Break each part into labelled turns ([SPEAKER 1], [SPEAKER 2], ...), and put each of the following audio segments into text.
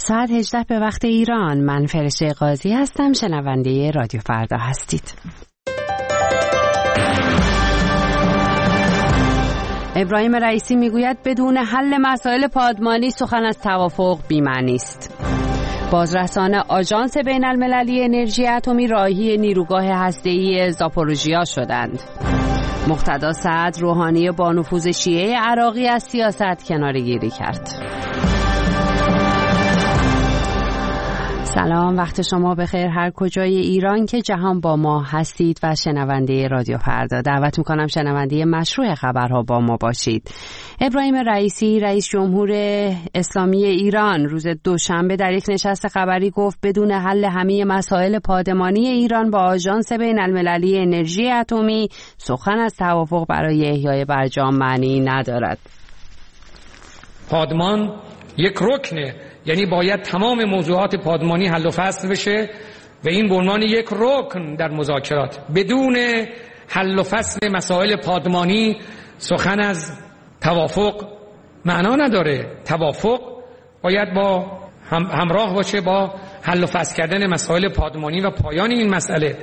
[SPEAKER 1] ساعت 18 به وقت ایران. من فرشته قاضی هستم. شنونده رادیو فردا هستید. ابراهیم رئیسی میگوید بدون حل مسائل پادمانی سخن از توافق بی‌معنی است. بازرسان آژانس بین‌المللی انرژی اتمی راهی نیروگاه هسته‌ای زاپوروژیا شدند. مقتدا سعد روحانی با نفوذ شیعه عراقی از سیاست کناره‌گیری کرد. سلام، وقت شما بخیر هر کجای ایران که جهان با ما هستید و شنونده رادیو فردا. دعوت میکنم شنونده مشروع خبرها با ما باشید. ابراهیم رئیسی رئیس جمهور اسلامی ایران روز دوشنبه در یک نشست خبری گفت بدون حل همه مسائل پادمانی ایران با آژانس بین‌المللی انرژی اتمی سخن از توافق برای احیای برجام معنی ندارد.
[SPEAKER 2] پادمان یک رکنه، یعنی باید تمام موضوعات پادمانی حل و فصل بشه و این به عنوان یک رکن در مذاکرات. بدون حل و فصل مسائل پادمانی سخن از توافق معنا نداره. توافق باید با همراه باشه با حل و فصل کردن مسائل پادمانی و پایان این مسئله.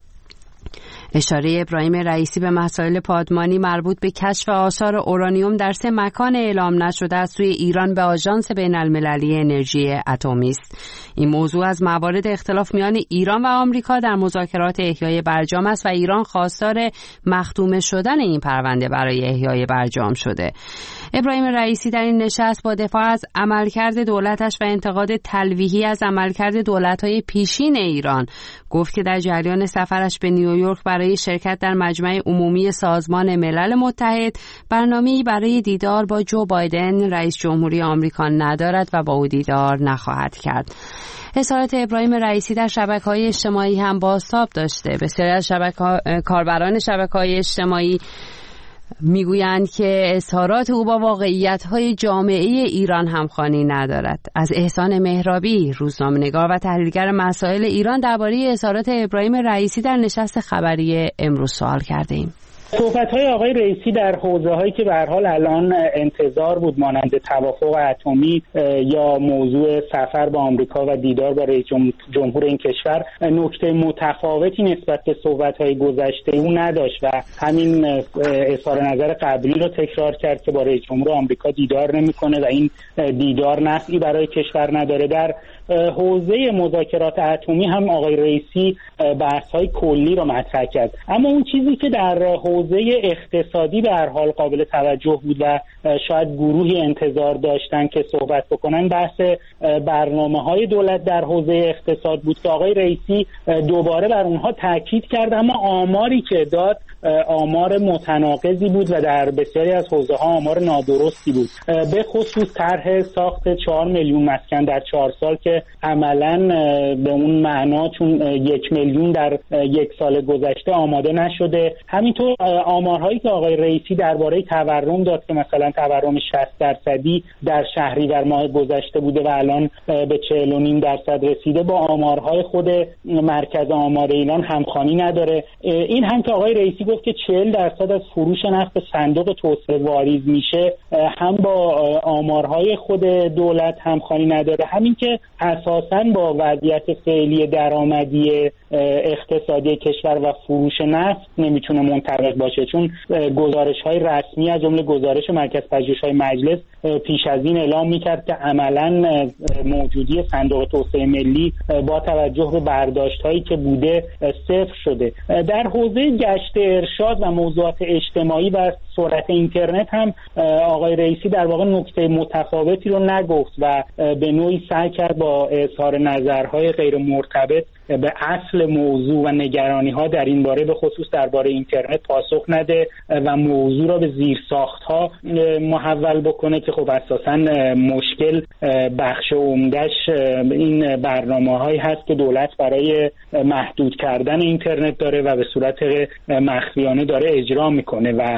[SPEAKER 1] اشاره ابراهیم رئیسی به مسائل پادمانی مربوط به کشف آثار اورانیوم در 3 مکان اعلام نشده از سوی ایران به آژانس بین‌المللی انرژی اتمی است. این موضوع از موارد اختلاف میان ایران و آمریکا در مذاکرات احیای برجام است و ایران خواستار مختوم شدن این پرونده برای احیای برجام شده. ابراهیم رئیسی در این نشست با دفاع از عملکرد دولتش و انتقاد تلویحی از عملکرد دولت‌های پیشین ایران گفت که در جریان سفرش به نیویورک برای شرکت در مجمع عمومی سازمان ملل متحد برنامه‌ای برای دیدار با جو بایدن رئیس جمهوری آمریکا ندارد و با او دیدار نخواهد کرد. اظهارات ابراهیم رئیسی در شبکه‌های اجتماعی هم بازتاب داشته. بسیاری از کاربران شبکه‌های اجتماعی میگویند که اظهارات او با واقعیت‌های جامعه ایران همخوانی ندارد. از احسان مهرابی، روزنامه‌نگار و تحلیلگر مسائل ایران درباره اظهارات ابراهیم رئیسی در نشست خبری امروز سوال کرده‌ایم.
[SPEAKER 3] صحبت‌های آقای رئیسی در حوزه‌هایی که به هر حال الان انتظار بود مانند توافق اتمی یا موضوع سفر به آمریکا و دیدار با رئیس جمهور این کشور نکته متفاوتی نسبت به صحبت‌های گذشته او نداشت و همین اظهار نظر قبلی رو تکرار کرد که با رئیس جمهور آمریکا دیدار نمی‌کنه و این دیدار نفعی برای کشور نداره. در حوزه مذاکرات اتمی هم آقای رئیسی بحث‌های کلی رو مطرح کرد، اما اون چیزی که در حوزه اقتصادی به هر حال قابل توجه بود و شاید گروهی انتظار داشتن که صحبت بکنن بحث برنامه‌های دولت در حوزه اقتصاد بود که آقای رئیسی دوباره بر اونها تاکید کرد، اما آماری که داد آمار متناقضی بود و در بسیاری از حوزه‌ها آمار نادرستی بود. به خصوص طرح ساخت 4 میلیون مسکن در 4 سال که عملاً به اون معنا چون 1 میلیون در 1 سال گذشته آماده نشده. همینطور آمارهایی که آقای رئیسی درباره تورم داد که مثلا تورم 60% در شهریور ماه گذشته بوده و الان به 40.5% رسیده، با آمارهای خود مرکز آمار ایران همخوانی نداره. این هم که آقای رئیسی گفت که 40% از فروش نفت به صندوق توسعه واریز میشه هم با آمارهای خود دولت همخوانی نداره. همین که اساساً با وضعیت فعلی درآمدی اقتصادی کشور و فروش نفت نمیتونه منطبق باشه، چون گزارش‌های رسمی از جمله گزارش مرکز پژوهش‌های مجلس پیش از این اعلام می‌کرد که عملاً موجودی صندوق توسعه ملی با توجه به برداشت‌هایی که بوده صفر شده. در حوزه گشت ارشاد و موضوعات اجتماعی و سرعت اینترنت هم آقای رئیسی در واقع نکته متفاوتی رو نگفت و به نوعی سعی کرد با اظهار نظرهای غیر مرتبط به اصل موضوع و نگرانی‌ها در این باره به خصوص درباره اینترنت پاسخ نده و موضوع را به زیرساخت‌ها محول بکنه که خب اساساً مشکل بخش عمده‌اش این برنامه‌هایی هست که دولت برای محدود کردن اینترنت داره و به صورت مخفیانه داره اجرا میکنه و مشکل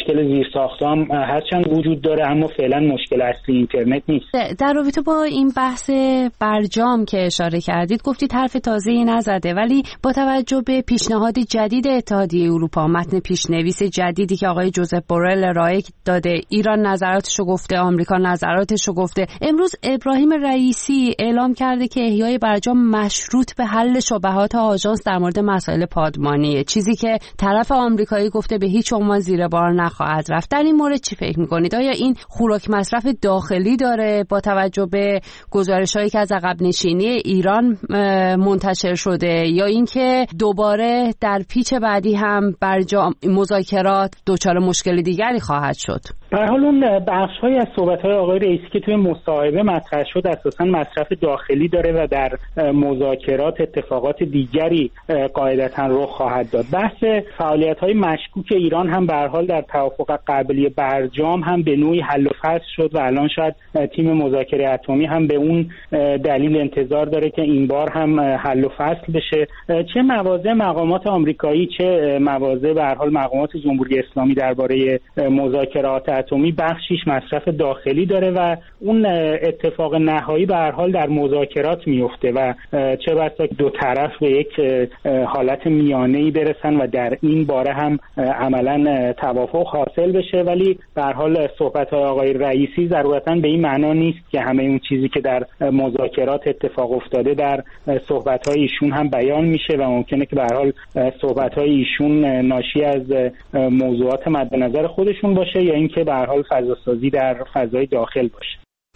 [SPEAKER 3] مشکل زیرساخت‌ها هم هرچند وجود داره، اما فعلا مشکل اصلی اینترنت نیست.
[SPEAKER 1] در رابطه با این بحث برجام که اشاره کردید، گفتید حرف تازه‌ای نزده، ولی با توجه به پیشنهاد جدید اتحادیه اروپا، متن پیشنویس جدیدی که آقای جوزف بورل ارائه داده، ایران نظراتشو گفته، آمریکا نظراتشو گفته، امروز ابراهیم رئیسی اعلام کرده که احیای برجام مشروط به حل شبهات آژانس در مورد مسائل پادمانیه، چیزی که طرف آمریکایی گفته به هیچ عنوان زیر بار نخواهد رفت. در این مورد چی فکر می‌کنید؟ آیا این خوراک مصرف داخلی داره با توجه به گزارش‌هایی که از عقب نشینی ایران منتشر شده، یا اینکه دوباره در پیچ بعدی هم برجام مذاکرات دچار مشکل دیگری خواهد شد؟
[SPEAKER 3] به هر حال اون بخش‌های از صحبت‌های آقای رئیسی که توی مصاحبه مطرح شد اساساً مصرف داخلی داره و در مذاکرات اتفاقات دیگری قاعدتاً رخ خواهد داد. بحث فعالیت‌های مشکوک ایران هم به هر حال در توافق قبلی برجام هم به نوعی حل و فصل شد و الان شاید تیم مذاکره اتمی هم به اون دلیل انتظار داره که این بار هم حل و فصل بشه. چه مواضع مقامات آمریکایی، چه مواضع به هر حال مقامات جمهوری اسلامی درباره مذاکرات اتمی، بخشیش مصرف داخلی داره و اون اتفاق نهایی به هر حال در مذاکرات میفته و چه بسا دو طرف به یک حالت میانه‌ای برسن و در این باره هم عملاً توافق حاصل بشه. ولی به هر حال صحبت‌های آقای رئیسی ضرورتاً به این معنا نیست که همه اون چیزی که در مذاکرات اتفاق افتاده در صحبت‌های ایشون هم بیان میشه و ممکنه که به هر حال صحبت‌های ایشون ناشی از موضوعات مد نظر خودشون باشه یا اینکه به هر حال فضاسازی در فضای داخل باشه.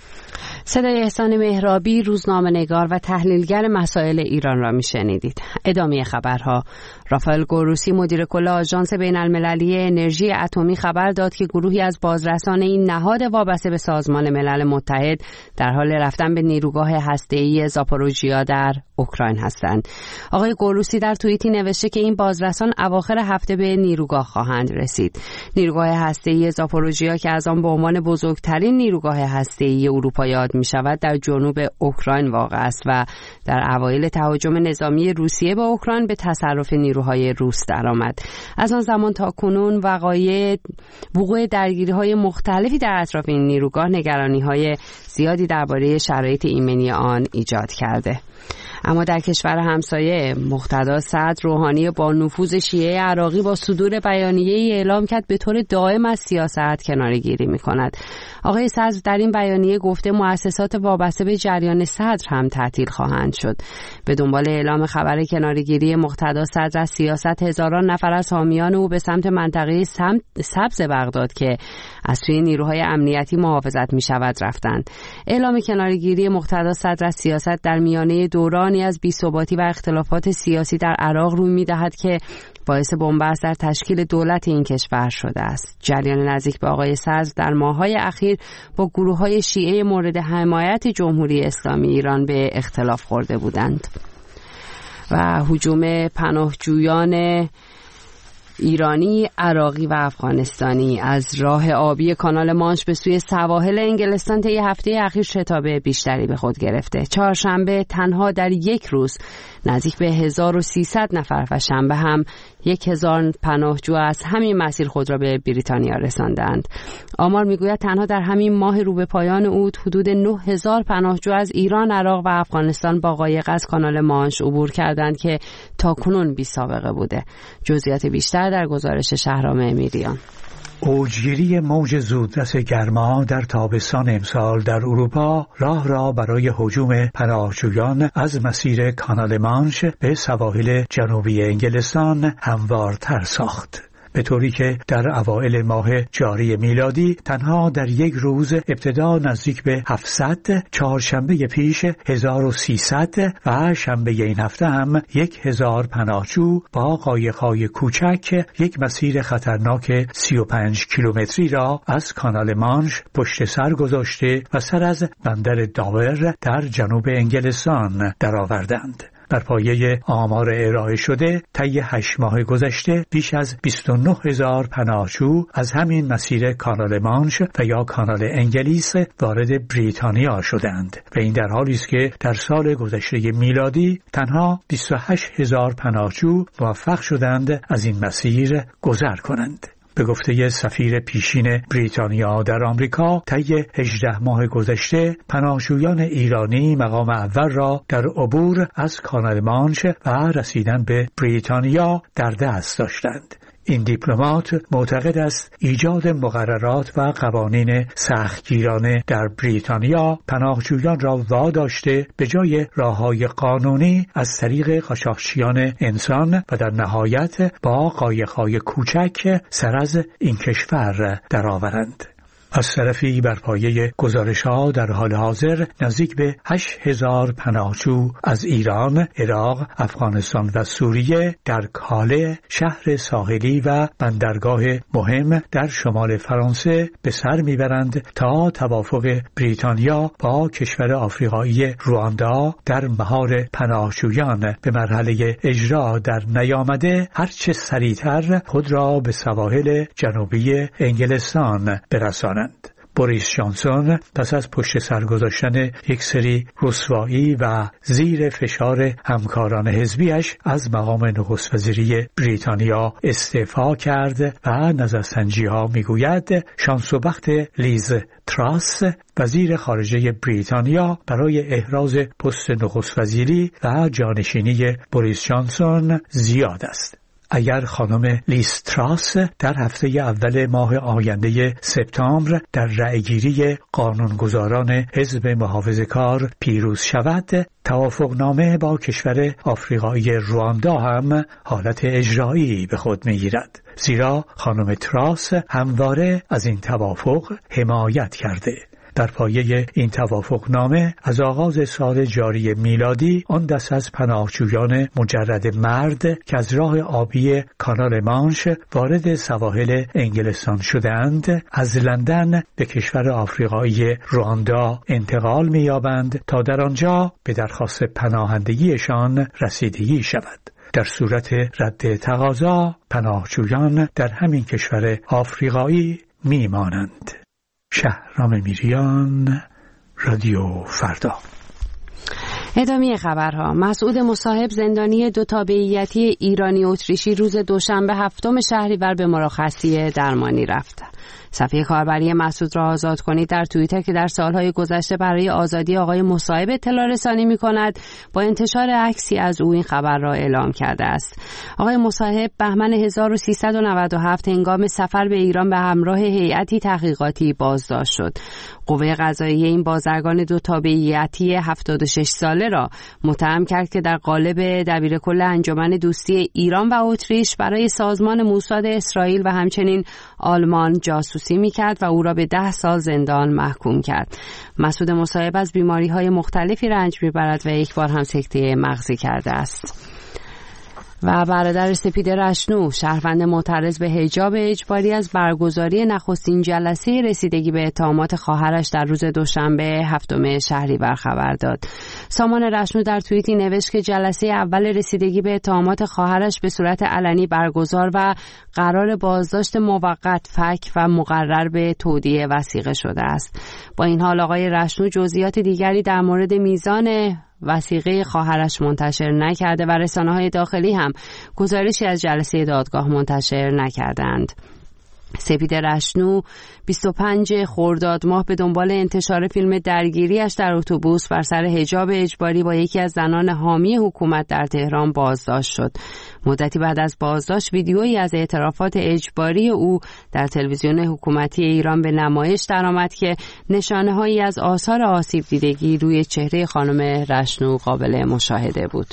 [SPEAKER 1] صدای احسان مهرابی، روزنامه‌نگار و تحلیلگر مسائل ایران را میشنیدید. ادامه خبرها. رافائل گروسی، مدیر کل آژانس بین‌المللی انرژی اتمی، خبر داد که گروهی از بازرسان این نهاد وابسته به سازمان ملل متحد در حال رفتن به نیروگاه هسته‌ای زاپوروژیا در اوکراین هستند. آقای گروسی در توییتی نوشته که این بازرسان اواخر هفته به نیروگاه خواهند رسید. نیروگاه هسته‌ای زاپوروژیا که از آن به عنوان بزرگترین نیروگاه هسته‌ای اروپا یاد می‌شود، در جنوب اوکراین واقع است و در اوایل تهاجم نظامی روسیه به اوکراین به تصرف نیروهای روس درآمد. از آن زمان تا کنون وقوع درگیری‌های مختلفی در اطراف این نیروگاه نگرانی‌های زیادی درباره شرایط ایمنی آن ایجاد کرده. اما در کشور همسایه، مقتدا صدر روحانی با نفوذ شیعه عراقی با صدور بیانیه‌ای اعلام کرد به طور دائم از سیاست کناره‌گیری می‌کند. آقای صدر در این بیانیه گفته مؤسسات وابسته به جریان صدر هم تعطیل خواهند شد. به دنبال اعلام خبر کناره‌گیری مقتدا صدر از سیاست، هزاران نفر از حامیان او به سمت منطقه سبز بغداد که از سوی نیروهای امنیتی محافظت می‌شود رفتند. اعلام کناره‌گیری مقتدا صدر از سیاست در میانه دورانی از بی‌ثباتی و اختلافات سیاسی در عراق روی می‌دهد که باعث بنبست در تشکیل دولت این کشور شده است. جریان نزدیک به آقای صدر در ماه‌های اخیر با گروه‌های شیعه مورد حمایت جمهوری اسلامی ایران به اختلاف خورده بودند. و هجوم پناهجویان ایرانی، عراقی و افغانستانی از راه آبی کانال مانش به سوی سواحل انگلستان طی هفته اخیر شتاب بیشتری به خود گرفته. چهارشنبه تنها در یک روز نزدیک به 1300 نفر و شنبه هم 1000 پناهجو از همین مسیر خود را به بریتانیا رساندند. آمار میگوید تنها در همین ماه رو به پایان عود حدود 9000 پناهجو از ایران، عراق و افغانستان با قایق از کانال مانش عبور کردند که تاکنون بی سابقه بوده. جزئیات بیشتر در گزارش شهرام امیریان.
[SPEAKER 4] اوجگیری موج زودرس گرما در تابستان امسال در اروپا راه را برای هجوم پناهجویان از مسیر کانال مانش به سواحل جنوبی انگلستان هموارتر ساخت، به طوری که در اوایل ماه جاری میلادی تنها در یک روز ابتدا نزدیک به 700، چهارشنبه پیش 1300 و شنبه این هفته هم 1000 پناهجو با قایق‌های کوچک یک مسیر خطرناک 35 کیلومتری را از کانال مانش پشت سر گذاشته و سر از بندر داور در جنوب انگلستان درآوردند. بر پایه آمار ارائه شده طی 8 ماه گذشته بیش از 29000 پناهجو از همین مسیر کانال مانش و یا کانال انگلیس وارد بریتانیا شدند و این در حالی است که در سال گذشته میلادی تنها 28000 پناهجو موفق شدند از این مسیر گذر کنند. به گفته سفیر پیشین بریتانیا در آمریکا، طی 18 ماه گذشته پناهجویان ایرانی مقام اول را در عبور از کانال مانش و رسیدن به بریتانیا در دست داشتند. این دیپلمات معتقد است ایجاد مقررات و قوانین سختگیرانه در بریتانیا پناهجویان را واداشته به جای راههای قانونی از طریق قاچاقچیان انسان و در نهایت با قایق‌های کوچک سر از این کشور درآورند. از طرفی بر پایه گزارش‌ها در حال حاضر نزدیک به 8,000 پناهجو از ایران، عراق، افغانستان و سوریه در کاله، شهر ساحلی و بندرگاه مهم در شمال فرانسه به سر میبرند تا توافق بریتانیا با کشور آفریقایی رواندا در مهار پناهجویان به مرحله اجرا در نیامده هرچه سریعتر خود را به سواحل جنوبی انگلستان برسانند. بوریس جانسون پس از پشت سر گذاشتن یک سری رسوایی و زیر فشار همکاران حزبیش از مقام نخست وزیری بریتانیا استعفا کرد و نظرسنجی‌ها میگوید شانس و بخت لیز تراس وزیر خارجه بریتانیا برای احراز پست نخست وزیری و جانشینی بوریس جانسون زیاد است. اگر خانم لیز تراس در هفته اول ماه آینده سپتامبر در رأیگیری قانونگذاران حزب محافظه‌کار پیروز شود، توافقنامه با کشور آفریقایی رواندا هم حالت اجرایی به خود می‌گیرد، زیرا خانم تراس همواره از این توافق حمایت کرده. در پایه این توافقنامه از آغاز سال جاری میلادی آن دست از پناهجویان مجرد مرد که از راه آبی کانال مانش وارد سواحل انگلستان شدند از لندن به کشور آفریقایی رواندا انتقال می‌یابند تا در آنجا به درخواست پناهندگیشان رسیدگی شود. در صورت رد تقاضا پناهجویان در همین کشور آفریقایی میمانند. شهرام میریان، رادیو فردا.
[SPEAKER 1] ادامه خبرها. مسعود مصاحب زندانی دو تابعیتی ایرانی اتریشی روز دوشنبه 7 شهریور به مرخصی درمانی رفت. صفحه کاربری مسعود را آزاد کنید در توییتر که در سالهای گذشته برای آزادی آقای مصاحب اطلاع رسانی می‌کند، با انتشار عکسی از او این خبر را اعلام کرده است. آقای مصاحب بهمن 1397 هنگام سفر به ایران به همراه هیئتی تحقیقاتی بازداشت شد. قوه قضاییه این بازرگان دو تابعیتی 76 ساله را متهم کرد که در قالب دبیرکل انجمن دوستی ایران و اتریش برای سازمان موساد اسرائیل و همچنین آلمان جاسوسی می‌کرد و او را به 10 سال زندان محکوم کرد. مسعود مصاحب از بیماری‌های مختلفی رنج می‌برد و یک بار هم سکته مغزی کرده است. و برادر سپید رشنو، شهروند معترض به حجاب اجباری، از برگزاری نخستین جلسه رسیدگی به اتهامات خواهرش در روز دوشنبه 7 شهریور خبر داد. سامان رشنو در توییتی نوشت که جلسه اول رسیدگی به اتهامات خواهرش به صورت علنی برگزار و قرار بازداشت موقت، فک و مقرر به تودیع وثیقه شده است. با این حال آقای رشنو جزئیات دیگری در مورد میزان وثیقه خواهرش منتشر نکرده و رسانه‌های داخلی هم گزارشی از جلسه دادگاه منتشر نکردند. سپید رشنو 25 خرداد ماه به دنبال انتشار فیلم درگیریش در اتوبوس بر سر حجاب اجباری با یکی از زنان حامی حکومت در تهران بازداشت شد. مدتی بعد از بازداشت ویدیویی از اعترافات اجباری او در تلویزیون حکومتی ایران به نمایش درآمد که نشانه‌هایی از آثار آسیب دیدگی روی چهره خانم رشنو قابل مشاهده بود.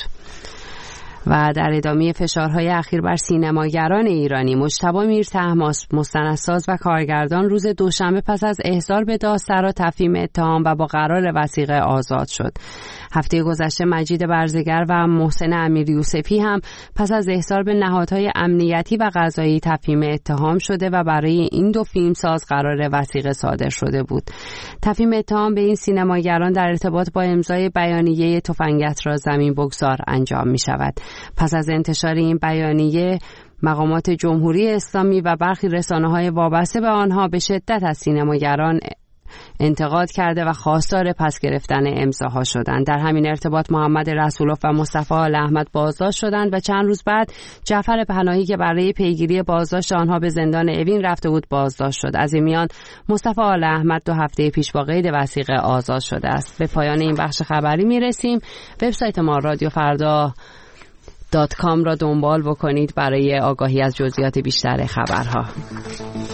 [SPEAKER 1] و در ادامه فشارهای اخیر بر سینماگران ایرانی، مجتبی میرطهماسب، مستندساز و کارگردان، روز دوشنبه پس از احضار به دادسرا تفهیم اتهام و با قرار وثیقه آزاد شد. هفته گذشته مجید برزگر و محسن امیریوسفی هم پس از احضار به نهادهای امنیتی و قضایی تفهیم اتهام شده و برای این دو فیلمساز قرار وثیقه صادر شده بود. تفهیم اتهام به این سینماگران در ارتباط با امضای بیانیه تفنگت را زمین بگذار انجام می شود. پس از انتشار این بیانیه، مقامات جمهوری اسلامی و برخی رسانه‌های وابسته به آنها به شدت از سینماگران انتقاد کرده و خواستار پس گرفتن امضاها شدند. در همین ارتباط محمد رسولوف و مصطفی آل احمد بازداشت شدند و چند روز بعد جعفر پناهی که برای پیگیری بازداشت آنها به زندان اوین رفته بود بازداشت شد. از این میان مصطفی آل احمد 2 هفته پیش با قید وثیقه آزاد شده است. به پایان این بخش خبری میرسیم. وبسایت ما radiofrda.com را دنبال بکنید برای آگاهی از جزئیات بیشتر خبرها.